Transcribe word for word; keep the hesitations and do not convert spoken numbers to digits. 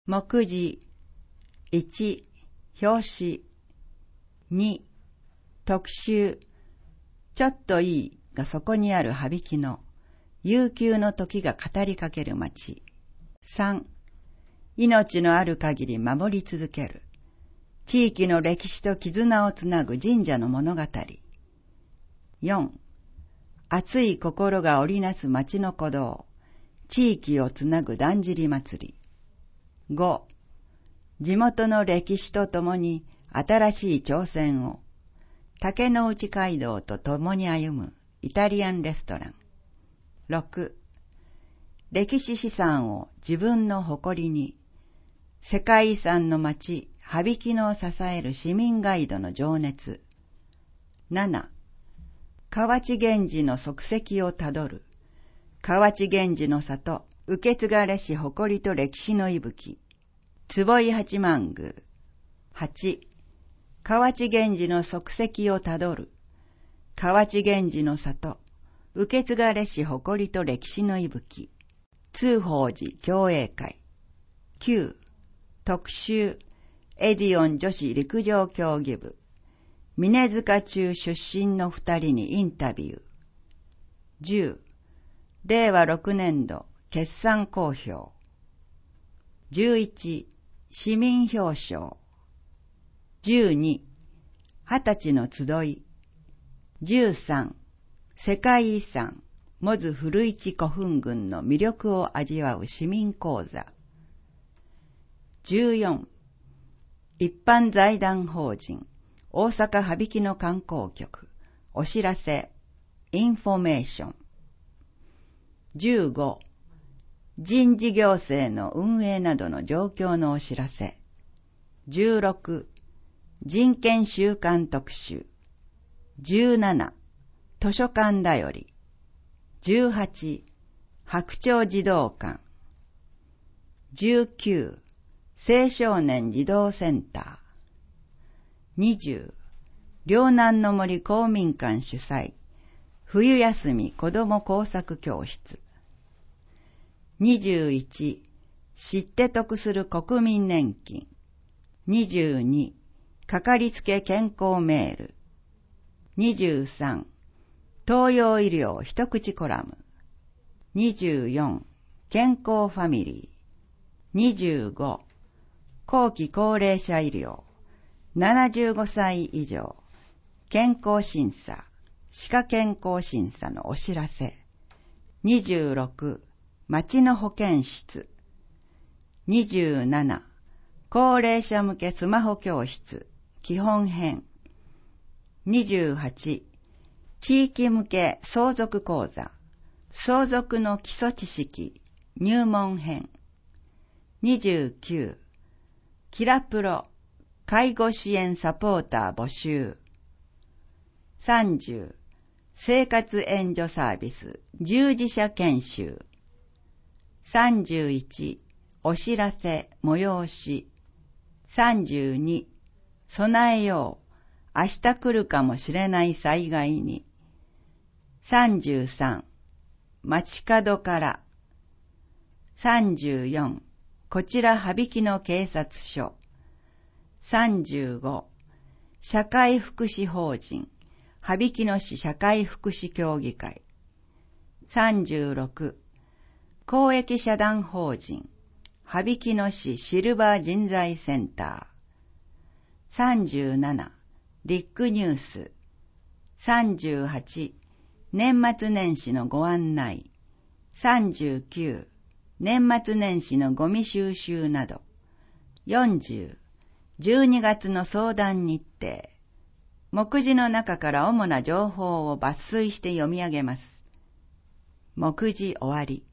目次いち、表紙に、特集ちょっといいがそこにある羽曳野悠久の時が語りかける街。さん、命のある限り守り続ける地域の歴史と絆をつなぐ神社の物語。よん、熱い心が織りなす町の鼓動地域をつなぐだんじり祭り。ご、地元の歴史とともに新しい挑戦を竹の内街道と共に歩むイタリアンレストラン。ろく、歴史資産を自分の誇りに世界遺産の町羽曳野を支える市民ガイドの情熱。なな、河内源氏の足跡をたどる河内源氏の里受け継がれし誇りと歴史の息吹坪井八幡宮。はち、河内源氏の足跡をたどる河内源氏の里受け継がれし誇りと歴史の息吹通宝寺競泳会。きゅう、特集エディオン女子陸上競技部峰塚中出身の二人にインタビュー。じゅう、れいわろくねんど決算公表。じゅういち、市民表彰。じゅうに、二十歳の集い。じゅうさん、世界遺産門司古市古墳群の魅力を味わう市民講座。じゅうよん、一般財団法人大阪羽曳野観光局お知らせインフォメーション。じゅうご、人事行政の運営などの状況のお知らせ。じゅうろく、人権週間特集。じゅうなな、図書館だより。じゅうはち、白鳥児童館。じゅうきゅう、青少年児童センター。にじゅう、両南の森公民館主催冬休み子ども工作教室。にじゅういち、知って得する国民年金。にじゅうに、かかりつけ健康メール。にじゅうさん、東洋医療一口コラム。にじゅうよん、健康ファミリー。にじゅうご、後期高齢者医療。ななじゅうごさい以上。健康審査、歯科健康審査のお知らせ。にじゅうろく、町の保健室。にじゅうなな、高齢者向けスマホ教室、基本編。にじゅうはち、地域向け相続講座、相続の基礎知識、入門編。にじゅうきゅう、キラプロ、介護支援サポーター募集。さんじゅう、生活援助サービス、従事者研修。さんじゅういち、お知らせ、催し。さんじゅうに、備えよう、明日来るかもしれない災害に。さんじゅうさん、街角から。さんじゅうよん、こちら羽曳野警察署。さんじゅうご、社会福祉法人羽曳野市社会福祉協議会。さんじゅうろく、公益社団法人羽曳野市シルバー人材センター。さんじゅうなな、リックニュース。さんじゅうはち、年末年始のご案内。さんじゅうきゅう、年末年始のゴミ収集など。よんじゅう、じゅうにがつの相談日程。目次の中から主な情報を抜粋して読み上げます。目次終わり。